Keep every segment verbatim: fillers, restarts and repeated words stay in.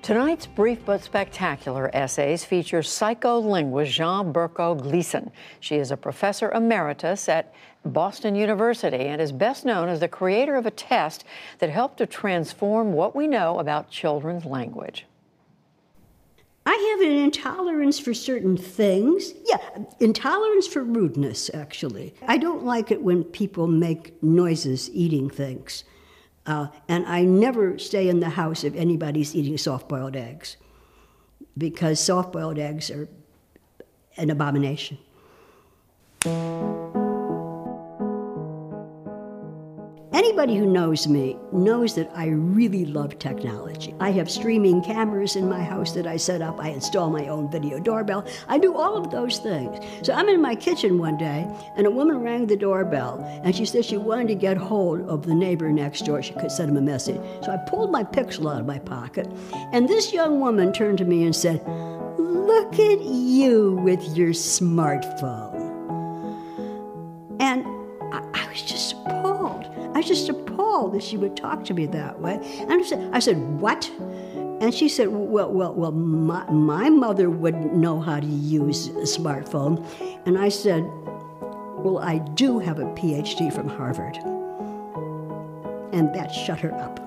Tonight's brief but spectacular essays feature psycholinguist Jean Berko Gleason. She is a professor emeritus at Boston University and is best known as the creator of a test that helped to transform what we know about children's language. I have an intolerance for certain things. Yeah, intolerance for rudeness, actually. I don't like it when people make noises eating things. Uh, and I never stay in the house if anybody's eating soft-boiled eggs, because soft-boiled eggs are an abomination. Anybody who knows me knows that I really love technology. I have streaming cameras in my house that I set up. I install my own video doorbell. I do all of those things. So I'm in my kitchen one day, and a woman rang the doorbell, and she said she wanted to get hold of the neighbor next door. She could send him a message. So I pulled my Pixel out of my pocket, and this young woman turned to me and said, "Look at you with your smartphone." And I, I was just appalled. I was just appalled that she would talk to me that way. And I said, I said, "What?" And she said, well, well, well, my, my mother wouldn't know how to use a smartphone. And I said, well, I do have a P H D from Harvard. And that shut her up.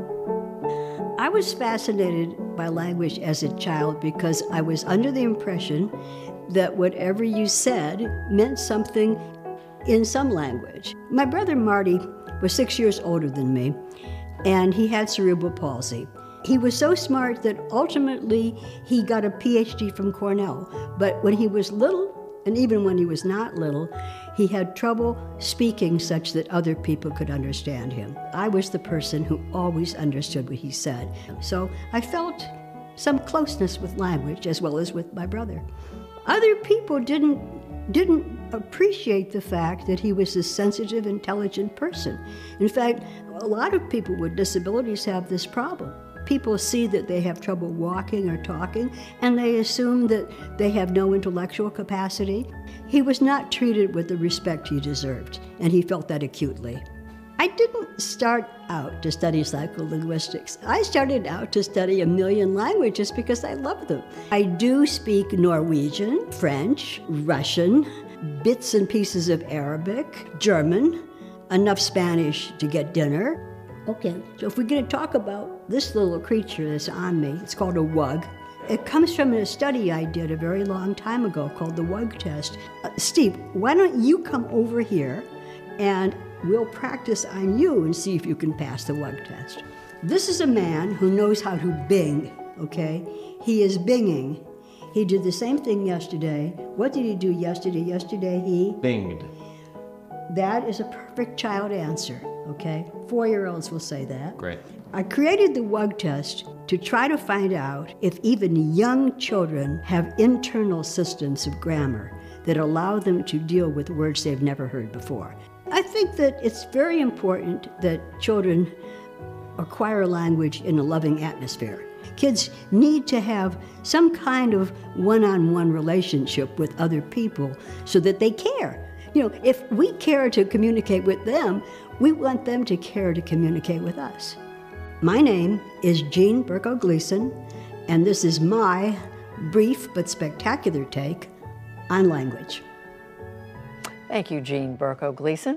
I was fascinated by language as a child because I was under the impression that whatever you said meant something in some language. My brother Marty was six years older than me, and he had cerebral palsy. He was so smart that ultimately he got a P H D from Cornell. But when he was little, and even when he was not little, he had trouble speaking such that other people could understand him. I was the person who always understood what he said. So I felt some closeness with language as well as with my brother. Other people didn't didn't appreciate the fact that he was a sensitive, intelligent person. In fact, a lot of people with disabilities have this problem. People see that they have trouble walking or talking, and they assume that they have no intellectual capacity. He was not treated with the respect he deserved, and he felt that acutely. I didn't start out to study psycholinguistics. I started out to study a million languages because I love them. I do speak Norwegian, French, Russian, bits and pieces of Arabic, German, enough Spanish to get dinner. Okay, so if we're going to talk about this little creature that's on me, it's called a wug. It comes from a study I did a very long time ago called the wug test. Uh, Steve, why don't you come over here and we'll practice on you and see if you can pass the wug test. This is a man who knows how to bing, okay? He is binging. He did the same thing yesterday. What did he do yesterday? Yesterday he... binged. That is a perfect child answer, okay? Four-year-olds will say that. Great. I created the wug test to try to find out if even young children have internal systems of grammar that allow them to deal with words they've never heard before. I think that it's very important that children acquire language in a loving atmosphere. Kids need to have some kind of one-on-one relationship with other people so that they care. You know, if we care to communicate with them, we want them to care to communicate with us. My name is Jean Berko Gleason, and this is my brief but spectacular take on language. Thank you, Jean Berko Gleason.